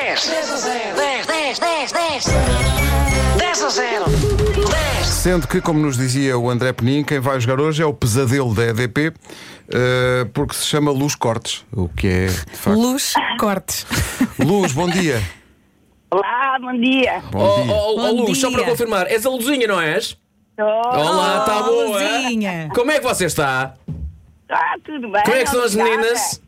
10. Sendo que, como nos dizia o André Penin, quem vai jogar hoje é o pesadelo da EDP, porque se chama Luz Cortes, o que é, de facto... Luz Cortes. Luz, bom dia. Olá, bom dia. Bom dia. Bom Luz, só dia. para confirmar, és a Luzinha, não és? Olá, está boa? Luzinha. Como é que você está? Tudo bem. Como é que são as obrigada. meninas?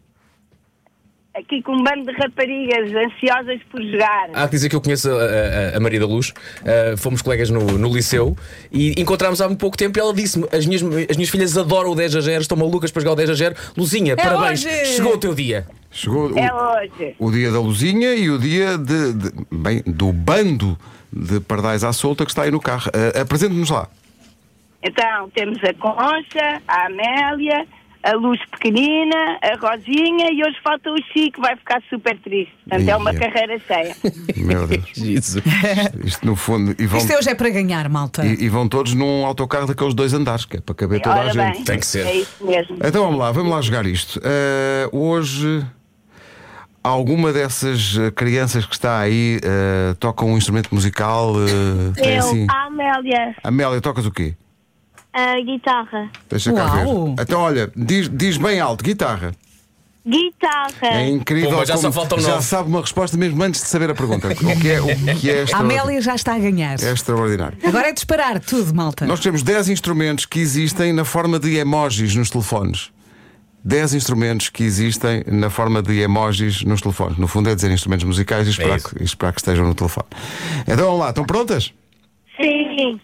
Aqui com um bando de raparigas ansiosas por jogar. Há que dizer que eu conheço a Maria da Luz. Fomos colegas no liceu e encontramos há muito pouco tempo e ela disse-me: as minhas filhas adoram o 10-0, estão malucas para jogar o 10-0. Luzinha, parabéns, hoje. chegou o teu dia. Chegou É hoje. o dia da Luzinha e o dia do bando de pardais à solta que está aí no carro. Apresente-nos lá. Então, temos a Concha, a Amélia, a Luz pequenina, a Rosinha e hoje falta o Chico, vai ficar super triste. Portanto, é uma Ia. carreira cheia. Meu Deus. Jesus. Isto no fundo. E vão, Isto hoje é para ganhar, malta. e vão todos num autocarro daqueles 2 andares, que é para caber toda a Ora gente. bem, Tem que ser. É isso mesmo. Então vamos lá jogar isto. Hoje, alguma dessas crianças que está aí toca um instrumento musical? Tem assim... A Amélia, Amélia, tocas o quê? a guitarra. Deixa cá Uau. ver. Então, olha, diz bem alto, guitarra. Guitarra. É incrível. Pô, mas já como só faltam já 9. sabe uma resposta mesmo antes de saber a pergunta. O que é A Amélia já está a ganhar. É extraordinário. Agora é disparar tudo, malta. Nós temos 10 instrumentos que existem na forma de emojis nos telefones. 10 instrumentos que existem na forma de emojis nos telefones. No fundo é dizer instrumentos musicais e esperar, isso. que estejam no telefone. Então vamos lá, estão prontas? Sim.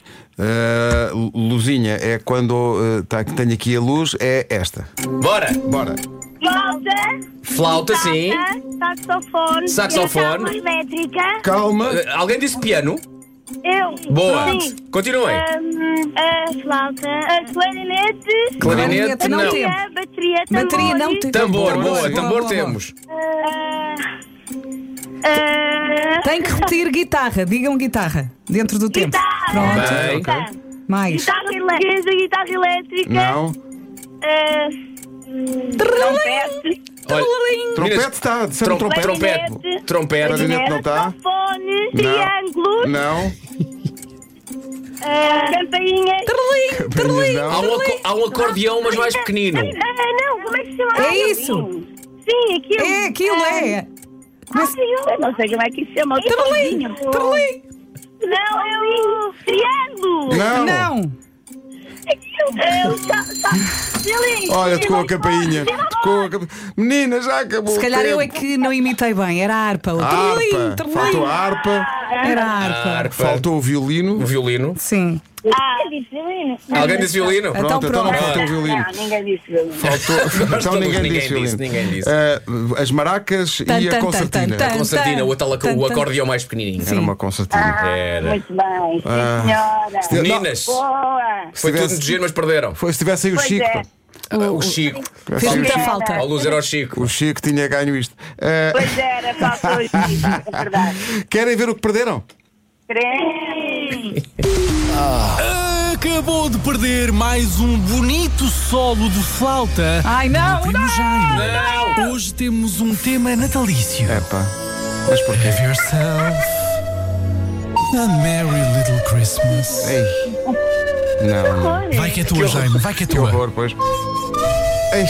Luzinha é quando tenho aqui a luz, é esta. Bora! Bora. Flauta, sim. Saxofone. Saxofone. Guitarra elétrica. Calma. Alguém disse piano? Eu. Boa! Sim. Continuem. A flauta. A clarinete. Clarinete, não não. tem. A bateria. Bateria não tem. Tambor, boa, Sim. tambor temos. Tem que repetir guitarra. Digam guitarra. Dentro do tempo. Pronto. Bem. Mais. Guitarra portuguesa, guitarra elétrica. Não. Trompete. Olha, Trompete está. Disseram trompete. Trompete. Clarinete não está. Microfone. Triângulo. Não. Campainha. Campainhas não. Há um acordeão, mas mais pequenino. Não, como é que se chama? É isso. Sim, aquilo. É aquilo, é. Eu não sei como é que isso chama. Terlim. Não, é o triângulo. Não. Não. É o Olha, tocou a campainha. Menina, já acabou. Se calhar o eu é tempo. que não imitei bem. Era a harpa. O A terlim, harpa. terlim. Faltou a harpa. Era a harpa. Harpa. Faltou o violino. O violino. Sim. Alguém disse violino? Pronto, então não pronto. faltou o violino. Não, ninguém disse violino. Faltou. Então todos, ninguém ninguém disse violino. disse, ninguém disse. As maracas Tan, e a tan, concertina. tan, tan, Concertina, o tan. acordeão mais pequenininho. Era uma concertina. Era. Muito bem, sim, senhora. Meninas, Boa. foi tudo de giro, mas perderam. Foi se tivesse aí o Pois Chico. é. O Chico. Fez muita falta. A luz era o Chico. O Chico tinha ganho isto. Pois era, faltou isso, é verdade. Querem ver o que perderam? Crê. Acabou de perder mais um bonito solo de flauta. Ai, não. Primo Jaime. Não! Hoje temos um tema natalício. Epá. Mas porquê? Have yourself a merry little Christmas. Ei. Não. Vai que é tua, Jaime, vai que é Que tua. horror, pois. Eish.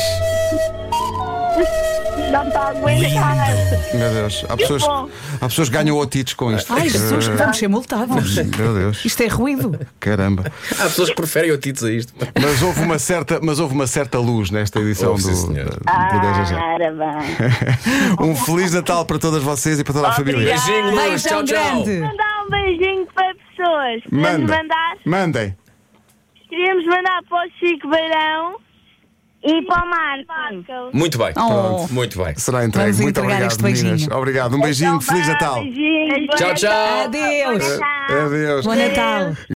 Não está a aguentar. Meu Deus. Há pessoas que ganham otites com isto. Ai, Jesus, que vamos ser multados. Meu Deus. Isto é ruído. Caramba. Há pessoas que preferem otites a isto. Mas houve uma certa luz nesta edição Houve, do sim, senhor. 10 a 0. Parabéns. Um Feliz Natal para todas vocês e para toda a família. Beijinho, Luz. Beijão Tchau, tchau. grande. Mandar um beijinho para pessoas. Podemos mandar? Mandem. Queríamos mandar para o Chico Beirão e para o Marco. Muito bem. Oh. Muito bem. Será entregue. Vamos Muito entregar obrigado, este beijinho. meninas. Obrigado. Um beijinho. Feliz Natal. Beijinhos. Tchau, tchau. Adeus. Adeus. Bom Natal.